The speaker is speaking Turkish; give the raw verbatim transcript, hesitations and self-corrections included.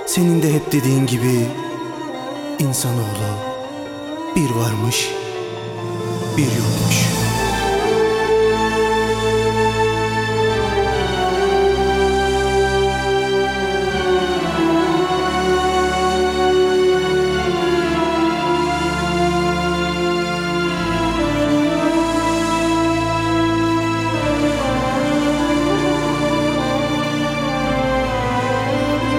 Senin de hep dediğin gibi insanoğlu bir varmış bir yok.